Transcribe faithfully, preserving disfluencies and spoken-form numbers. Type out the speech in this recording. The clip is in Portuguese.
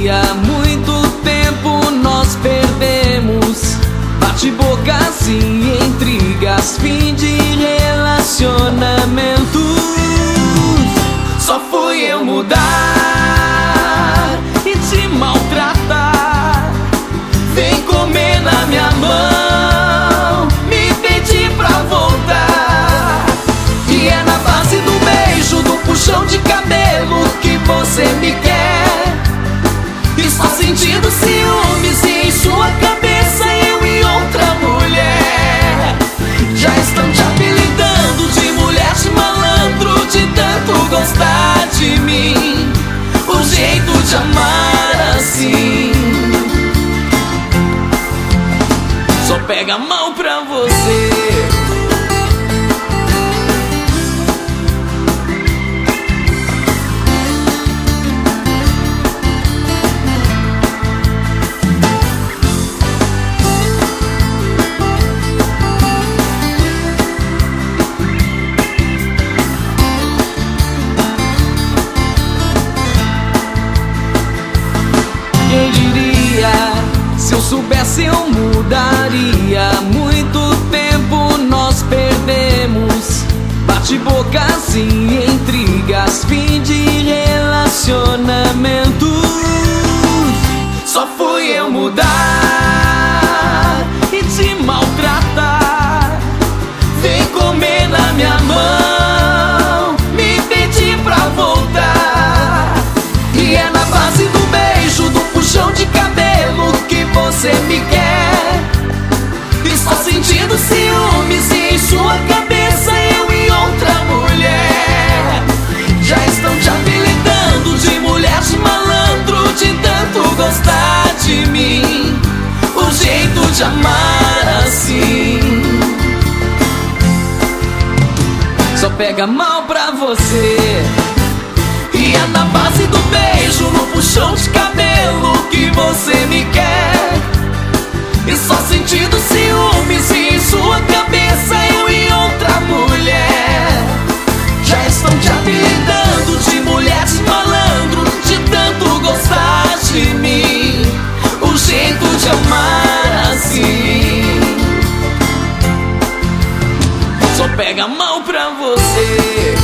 diria, muito tempo nós perdemos. Bate-bocas e intrigas, fim de relacionamento. Só fui eu mudar e te maltratar. Vem comer na minha mão, me pedir pra voltar. E é na base do beijo, do puxão de cabelo que você me quer. Está sentindo ciúmes e em sua cabeça eu e outra mulher. Já estão te apelidando de mulher de malandro, de tanto gostar de mim. O jeito de amar assim só pega a mão pra você. Quem diria, se eu soubesse eu mudaria. Muito tempo nós perdemos. Bate-bocas e intrigas, fim de relacionamento. Só fui eu mudar e te maltratar. Vem comer na minha mão, me pedir pra voltar. E é na base do beijo, do puxão de cabelo que você me quer. Estou sentindo ciúmes e em sua cabeça eu e outra mulher. Já estão te apelidando de mulher de malandro, de tanto gostar de mim. O jeito de amar assim só pega mal pra você. E é na base do beijo, no puxão de cabelo que você me quer. E só sentindo ciúmes e em sua cabeça eu e outra mulher. Já estão te apelidando de mulher de malandro, de tanto gostar de mim. O jeito de amar assim só pega mal pra você.